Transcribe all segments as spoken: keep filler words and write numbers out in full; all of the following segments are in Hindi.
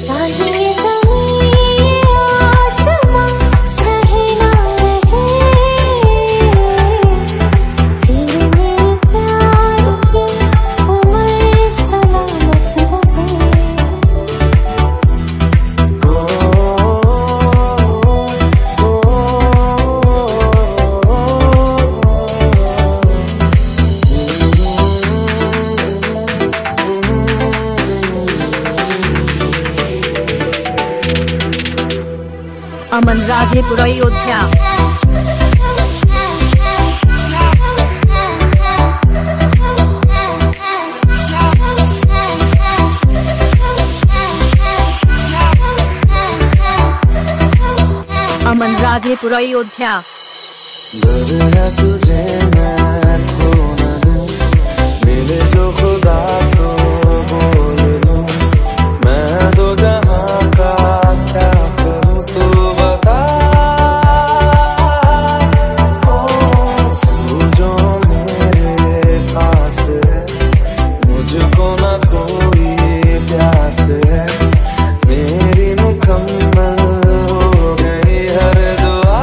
अमन राजेपुर अयोध्या। अमन राजेपुर अयोध्या। डर है तुझे मैं खो न दूं, मिले जो खुदा तो बोल दूं, मैं दो जहां का क्या करूं तू बता। ओ तू जो मेरे पास है, मुझको ना कोई प्यास है, मेरी मुकम्मल हो गई हर दुआ।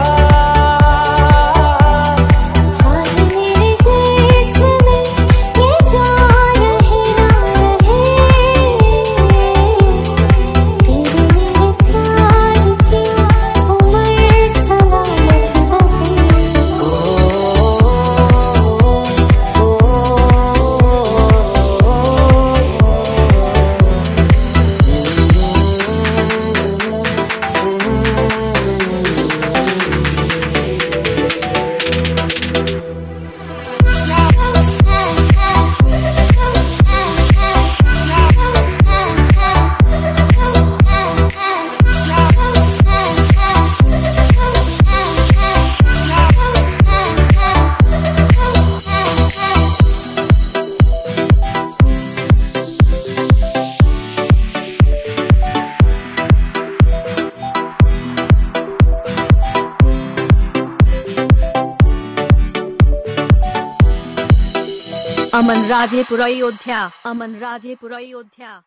अमन राजेपुर अयोध्या। अमन राजेपुर अयोध्या।